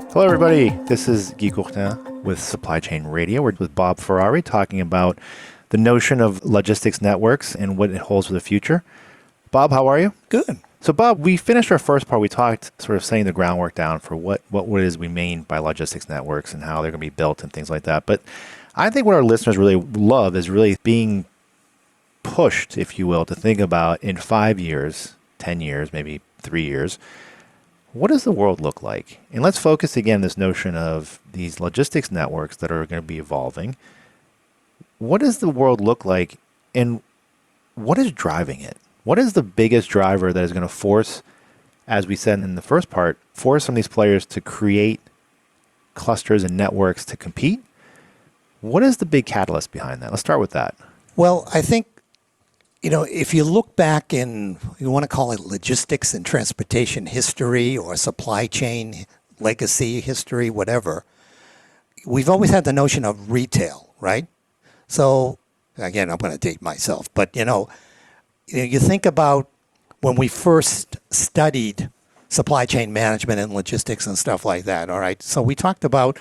Hello, everybody. This is Guy Courtin with Supply Chain Radio. We're with Bob Ferrari talking about the notion of logistics networks and what it holds for the future. Bob, how are you? Good. So, Bob, we finished our first part. We talked sort of setting the groundwork down for what it is we mean by logistics networks and how they're going to be built and things like that. But I think what our listeners really love is really being pushed, if you will, to think about in 5 years, 10 years, maybe 3 years, what does the world look like? And let's focus again this notion of these logistics networks that are going to be evolving. What does the world look like and what is driving it? What is the biggest driver that is going to force, as we said in the first part, force some of these players to create clusters and networks to compete? What is the big catalyst behind that? Let's start with that. Well, I think, if you look back in, you want to call it logistics and transportation history or supply chain legacy history, whatever, we've always had the notion of retail, right? So, again, I'm going to date myself, but, you think about when we first studied supply chain management and logistics and stuff like that, all right? So we talked about,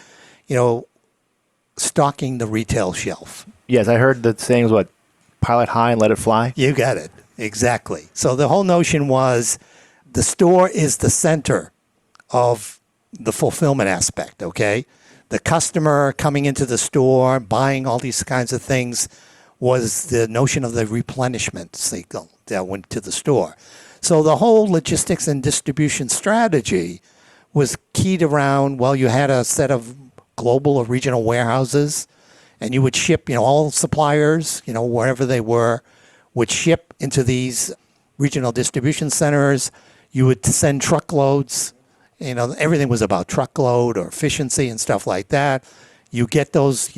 stocking the retail shelf. Yes, I heard the saying was what? Pilot high and let it fly? You got it. Exactly. So the whole notion was the store is the center of the fulfillment aspect, okay? The customer coming into the store, buying all these kinds of things was the notion of the replenishment cycle that went to the store. So the whole logistics and distribution strategy was keyed around, well, you had a set of global or regional warehouses, and you would ship, all suppliers, wherever they were, would ship into these regional distribution centers. You would send truckloads. Everything was about truckload or efficiency and stuff like that. You get those,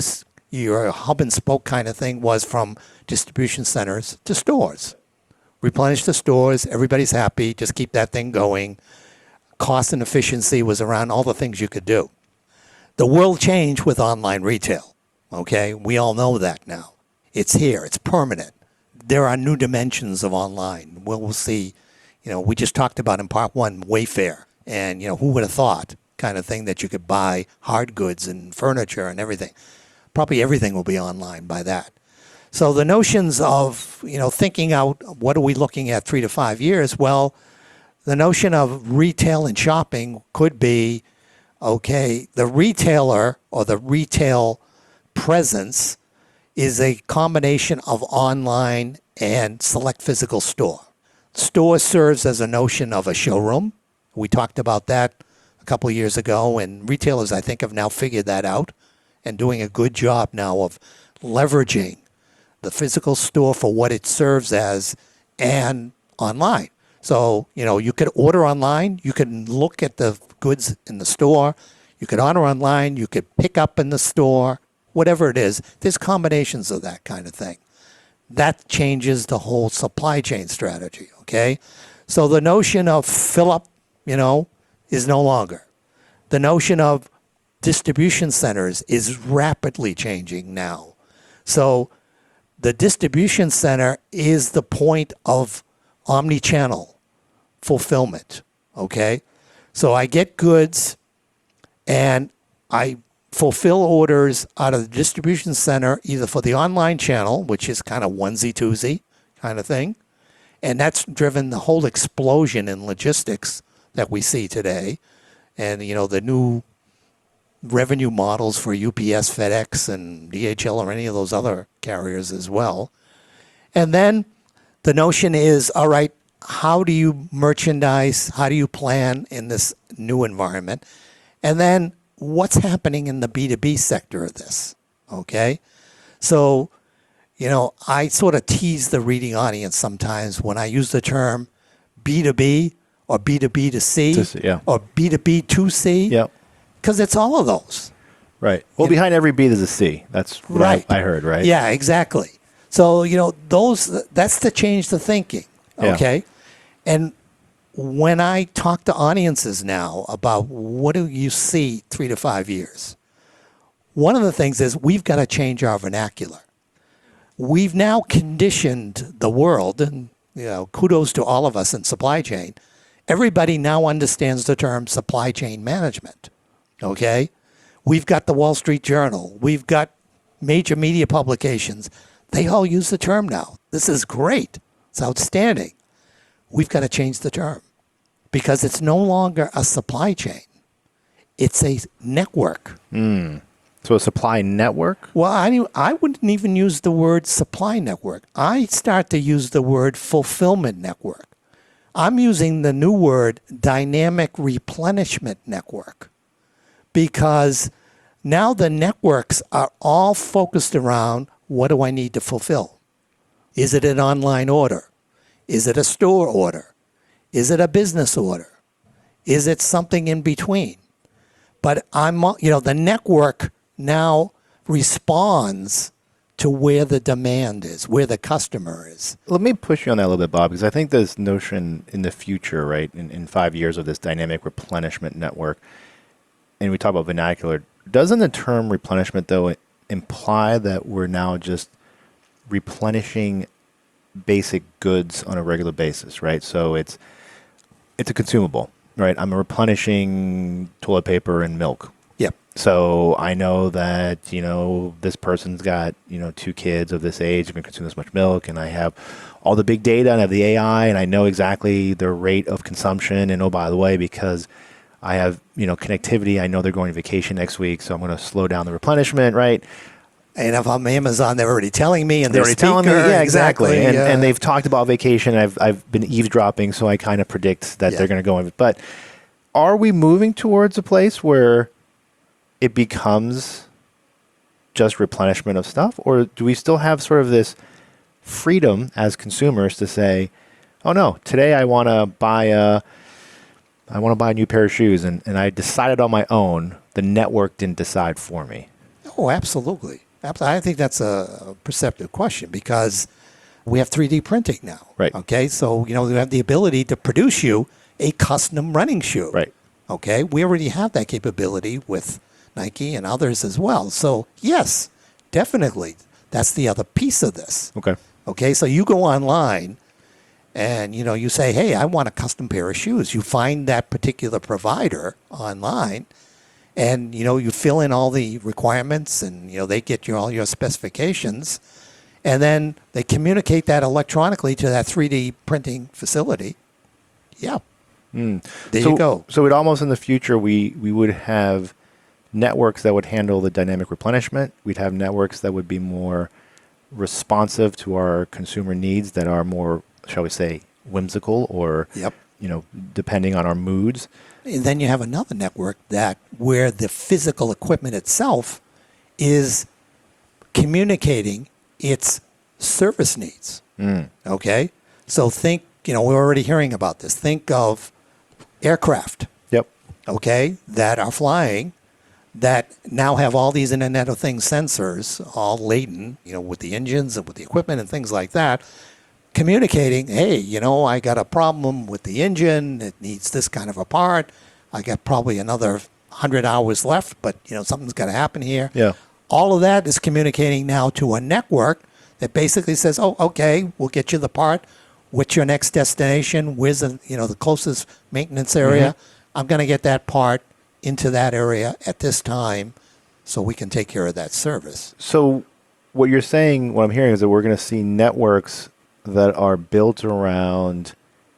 your hub and spoke kind of thing was from distribution centers to stores. Replenish the stores. Everybody's happy. Just keep that thing going. Cost and efficiency was around all the things you could do. The world changed with online retail. Okay, we all know that now. It's here. It's permanent. There are new dimensions of online. We'll see. We just talked about in part one, Wayfair. And, who would have thought kind of thing that you could buy hard goods and furniture and everything. Probably everything will be online by that. So the notions of, thinking out what are we looking at 3 to 5 years? Well, the notion of retail and shopping could be, okay, the retailer or the retail presence is a combination of online and select physical store. Store serves as a notion of a showroom. We talked about that a couple of years ago, and retailers, I think, have now figured that out and doing a good job now of leveraging the physical store for what it serves as and online. So, you could order online, you can look at the goods in the store, you could order online, you could pick up in the store, whatever it is. There's combinations of that kind of thing. That changes the whole supply chain strategy, okay? So the notion of fill up, is no longer. The notion of distribution centers is rapidly changing now. So the distribution center is the point of omni-channel fulfillment, okay? So I get goods and I fulfill orders out of the distribution center either for the online channel, which is kind of onesie-twosie kind of thing, and that's driven the whole explosion in logistics that we see today. And, the new revenue models for UPS, FedEx, and DHL or any of those other carriers as well. And then the notion is, all right, how do you merchandise? How do you plan in this new environment? And then what's happening in the B2B sector of this, okay? So, I sort of tease the reading audience sometimes when I use the term B2B or B2B to C or B2B to C. Yep. Because it's all of those. Right. Well, behind every B there's a C. That's what right. I heard, right? Yeah, exactly. So, that's to change the thinking, okay? Yeah. And when I talk to audiences now about what do you see 3 to 5 years, one of the things is we've got to change our vernacular. We've now conditioned the world, and kudos to all of us in supply chain. Everybody now understands the term supply chain management. Okay? We've got the Wall Street Journal. We've got major media publications. They all use the term now. This is great. It's outstanding. We've got to change the term because it's no longer a supply chain. It's a network. So a supply network? Well, I wouldn't even use the word supply network. I start to use the word fulfillment network. I'm using the new word dynamic replenishment network because now the networks are all focused around what do I need to fulfill? Is it an online order? Is it a store order? Is it a business order? Is it something in between? But the network now responds to where the demand is, where the customer is. Let me push you on that a little bit, Bob, because I think this notion in the future, right, in 5 years of this dynamic replenishment network, and we talk about vernacular, doesn't the term replenishment, though, imply that we're now just replenishing basic goods on a regular basis, right? So it's a consumable, right? I'm replenishing toilet paper and milk. Yep. So I know that, this person's got, 2 kids of this age, can consume this much milk, and I have all the big data and I have the AI and I know exactly their rate of consumption. And oh, by the way, because I have, connectivity, I know they're going on vacation next week, so I'm going to slow down the replenishment, right? And if I'm Amazon, they're already telling me, and They're already telling me, yeah, exactly. And, yeah. and they've talked about vacation. I've been eavesdropping, so I kind of predict that Yeah. they're going to go in. But are we moving towards a place where it becomes just replenishment of stuff, or do we still have sort of this freedom as consumers to say, "Oh no, today I want to buy a new pair of shoes," and I decided on my own. The network didn't decide for me. Oh, absolutely. I think that's a perceptive question because we have 3D printing now. Right. Okay. So, we have the ability to produce you a custom running shoe. Right. Okay. We already have that capability with Nike and others as well. So, yes, definitely. That's the other piece of this. Okay. Okay. So you go online and, you say, hey, I want a custom pair of shoes. You find that particular provider online. And, you fill in all the requirements and, they get you all your specifications. And then they communicate that electronically to that 3D printing facility. Yeah. There you go. So it almost in the future, we would have networks that would handle the dynamic replenishment. We'd have networks that would be more responsive to our consumer needs that are more, shall we say, whimsical or, Yep. depending on our moods. And then you have another network where the physical equipment itself is communicating its service needs. Okay? So think, we're already hearing about this. Think of aircraft, Yep. okay, that are flying that now have all these Internet of Things sensors all laden, with the engines and with the equipment and things like that, communicating, hey, I got a problem with the engine. It needs this kind of a part. I got probably another 100 hours left, but, something's got to happen here. Yeah. All of that is communicating now to a network that basically says, oh, okay, we'll get you the part. What's your next destination? Where's the closest maintenance area? I'm going to get that part into that area at this time so we can take care of that service. So what you're saying, what I'm hearing is that we're going to see networks that are built around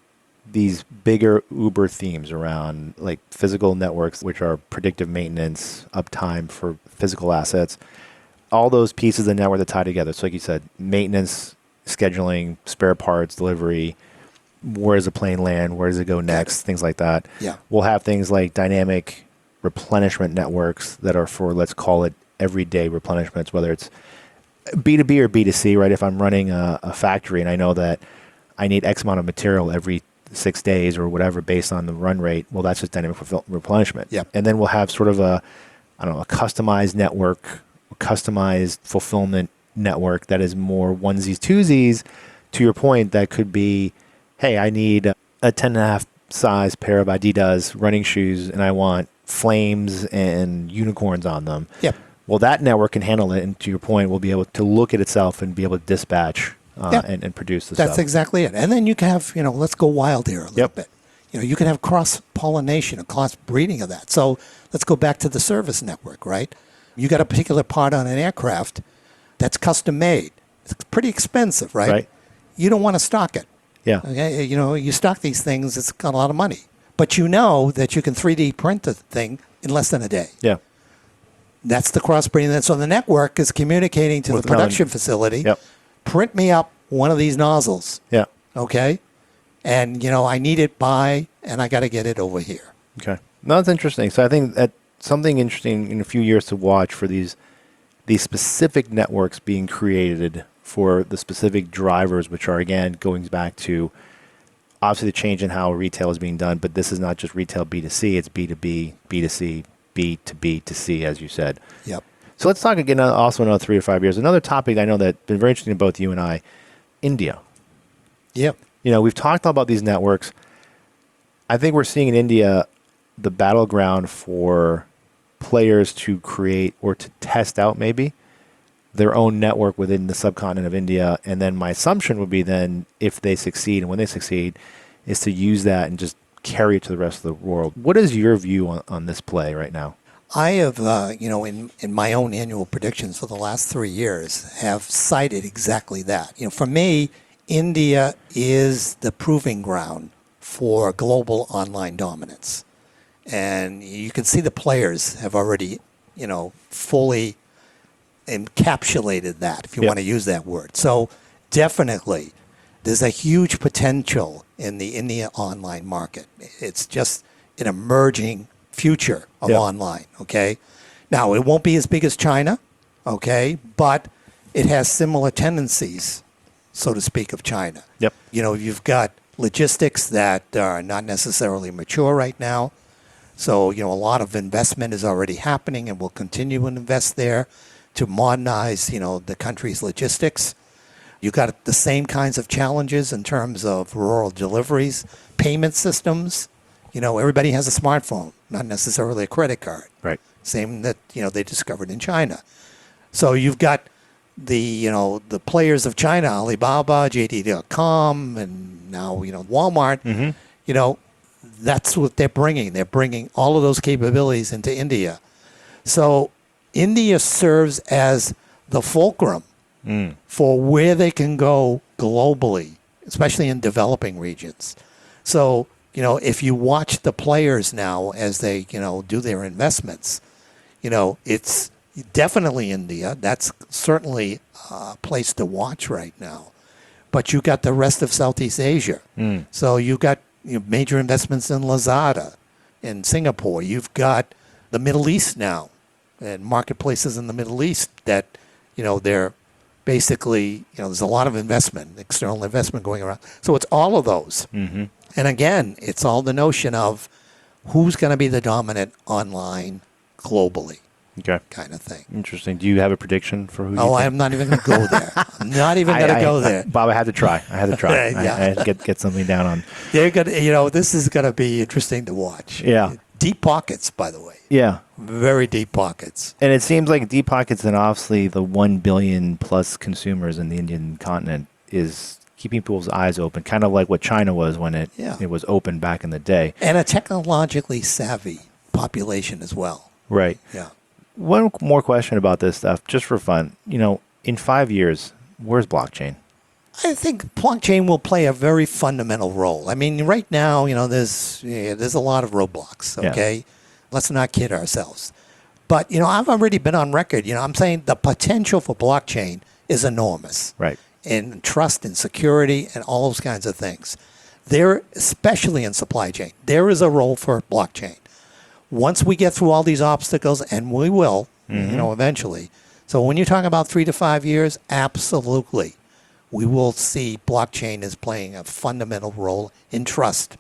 these bigger Uber themes around like physical networks, which are predictive maintenance, uptime for physical assets, all those pieces of the network that tie together. So like you said, maintenance, scheduling, spare parts, delivery, where does a plane land, where does it go next, things like that. Yeah. We'll have things like dynamic replenishment networks that are for, let's call it, everyday replenishments, whether it's B2B or B2C, right? If I'm running a factory and I know that I need X amount of material every 6 days or whatever based on the run rate, well, that's just dynamic replenishment. Yep. And then we'll have sort of a customized network, customized fulfillment network that is more onesies, twosies. To your point, that could be, hey, I need a 10.5 size pair of Adidas running shoes and I want flames and unicorns on them. Yep. Well, that network can handle it, and to your point, will be able to look at itself and be able to dispatch and produce the stuff. That's exactly it. And then you can have, let's go wild here a little bit. You can have cross-pollination and cross-breeding of that. So let's go back to the service network, right? You got a particular part on an aircraft that's custom made. It's pretty expensive, right? Right. You don't want to stock it. Yeah. Okay? You stock these things, it's got a lot of money. But you know that you can 3D print the thing in less than a day. Yeah. That's the crossbreeding. So the network is communicating to With the production facility. Yep. Print me up one of these nozzles, Yeah. okay? And, I need it by, and I got to get it over here. Okay. No, that's interesting. So I think that something interesting in a few years to watch for these specific networks being created for the specific drivers, which are, again, going back to obviously the change in how retail is being done, but this is not just retail B2C, it's B2B, B2C, B2B2C, as you said. Yep. So let's talk again also another 3 to 5 years. Another topic I know that's been very interesting to both you and I, India. Yep. We've talked about these networks. I think we're seeing in India the battleground for players to create or to test out maybe their own network within the subcontinent of India. And then my assumption would be then if they succeed and when they succeed is to use that and just carry it to the rest of the world. What is your view on this play right now? I have, in my own annual predictions for the last 3 years, have cited exactly that. For me, India is the proving ground for global online dominance. And you can see the players have already, fully encapsulated that, if you Yep. want to use that word. So definitely, there's a huge potential in the India online market. It's just an emerging future of Yep. online, okay? Now, it won't be as big as China, okay? But it has similar tendencies, so to speak, of China. Yep. You've got logistics that are not necessarily mature right now. So, a lot of investment is already happening and will continue to invest there to modernize, the country's logistics. You've got the same kinds of challenges in terms of rural deliveries, payment systems. Everybody has a smartphone, not necessarily a credit card. Right. Same that, they discovered in China. So you've got the players of China, Alibaba, JD.com, and now, Walmart. Mm-hmm. That's what they're bringing. They're bringing all of those capabilities into India. So India serves as the fulcrum for where they can go globally, especially in developing regions. So, if you watch the players now as they, do their investments, it's definitely India. That's certainly a place to watch right now. But you got the rest of Southeast Asia. So you got major investments in Lazada in Singapore. You've got the Middle East now and marketplaces in the Middle East that, they're basically, there's a lot of investment, external investment going around. So it's all of those. Mm-hmm. And again, it's all the notion of who's going to be the dominant online globally. Okay. Kind of thing. Interesting. Do you have a prediction for who? Oh, I'm not even going to go there. I'm not even going to go there. Bob, I had to try. Yeah. I had to get something down on. They're gonna, this is going to be interesting to watch. Yeah. Deep pockets, by the way. Yeah. Very deep pockets. And it seems like deep pockets and obviously the 1 billion plus consumers in the Indian continent is keeping people's eyes open, kind of like what China was when it was open back in the day. And a technologically savvy population as well. Right. Yeah. One more question about this stuff, just for fun. In 5 years, where's blockchain? I think blockchain will play a very fundamental role. I mean, right now, there's a lot of roadblocks, okay? Yeah. Let's not kid ourselves. But, I've already been on record. I'm saying the potential for blockchain is enormous. Right. In trust and security and all those kinds of things. There, especially in supply chain, there is a role for blockchain. Once we get through all these obstacles, and we will, eventually. So when you talk about 3 to 5 years, absolutely. We will see blockchain as playing a fundamental role in trust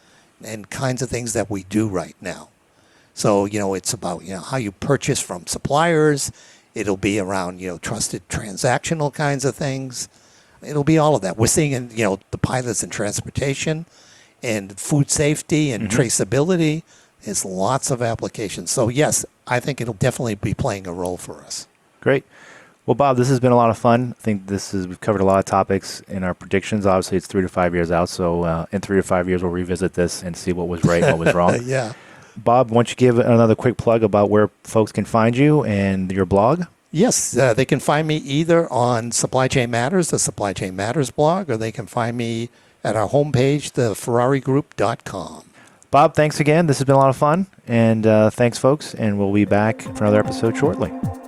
and kinds of things that we do right now. So, it's about, how you purchase from suppliers. It'll be around, trusted transactional kinds of things. It'll be all of that. We're seeing in, the pilots in transportation and food safety and traceability. There's lots of applications. So, yes, I think it'll definitely be playing a role for us. Great. Well, Bob, this has been a lot of fun. I think we've covered a lot of topics in our predictions. Obviously, it's 3 to 5 years out, so in 3 to 5 years, we'll revisit this and see what was right and what was wrong. Yeah. Bob, why don't you give another quick plug about where folks can find you and your blog? Yes, they can find me either on Supply Chain Matters, the Supply Chain Matters blog, or they can find me at our homepage, theferrarigroup.com. Bob, thanks again. This has been a lot of fun. And thanks, folks. And we'll be back for another episode shortly.